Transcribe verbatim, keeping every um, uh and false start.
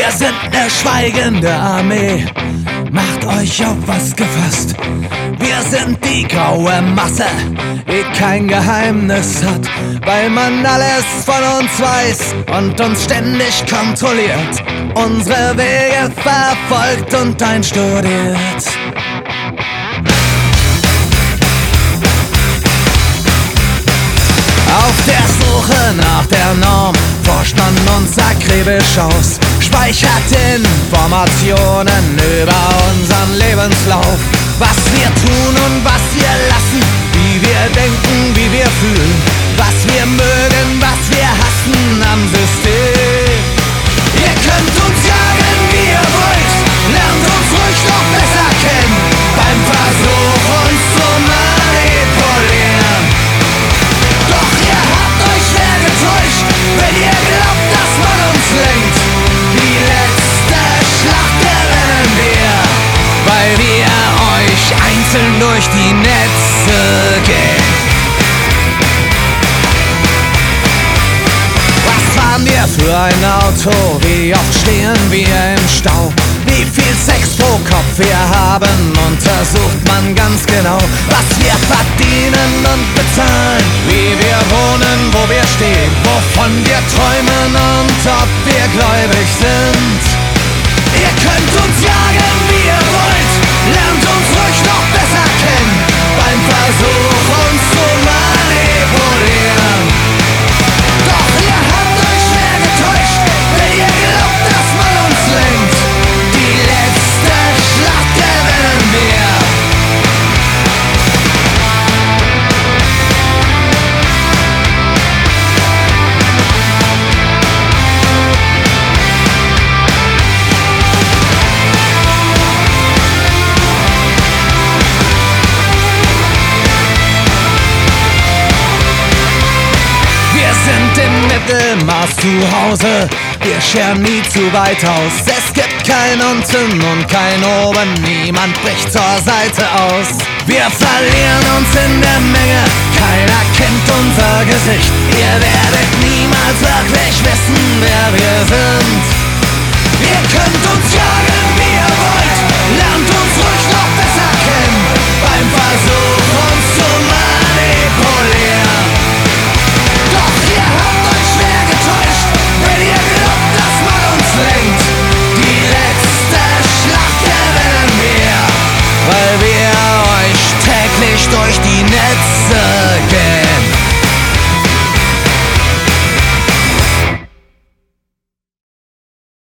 Wir sind ne schweigende Armee, macht euch auf was gefasst. Wir sind die graue Masse, die kein Geheimnis hat, weil man alles von uns weiß und uns ständig kontrolliert, unsere Wege verfolgt und einstudiert. Auf der Suche nach der Norm forscht man uns akribisch aus, speichert Informationen über unseren Lebenslauf, was wir tun und was wir lassen, wie wir denken, wie wir fühlen, was wir mögen, was wir hassen am System. Ihr könnt uns jagen, wie ihr wollt, lernt uns ruhig noch besser kennen, beim Versuch uns zu manipulieren. Doch ihr habt euch schwer getäuscht, wenn ihr glaubt, dass man uns lenkt. Die letzte Schlacht gewinnen wir, weil wir euch einzeln durch die Netze gehen. Was fahren wir für ein Auto? Wie oft stehen wir im Stau? Wie viel Sex pro Kopf wir haben, untersucht man ganz genau. Was wir verdienen und bezahlen, wie wir wohnen, wo wir stehen, wovon wir träumen und ob wir gläubig sind. Ihr könnt uns jagen, wie ihr wollt, lernt uns ruhig noch besser kennen, beim Versuch uns zu manipulieren. Doch ihr habt euch schwer getäuscht, wenn ihr glaubt, dass man uns lenkt. Die letzte Schlacht gewinnen wir. Wir sind im Mittelmaß zu Hause, wir scheren nie zu weit aus. Es gibt kein Unten und kein Oben, niemand bricht zur Seite aus. Wir verlieren uns in der Menge, keiner kennt unser Gesicht. Ihr werdet niemals wirklich wissen, wer wir sind. Ihr könnt uns jagen, wie ihr wollt.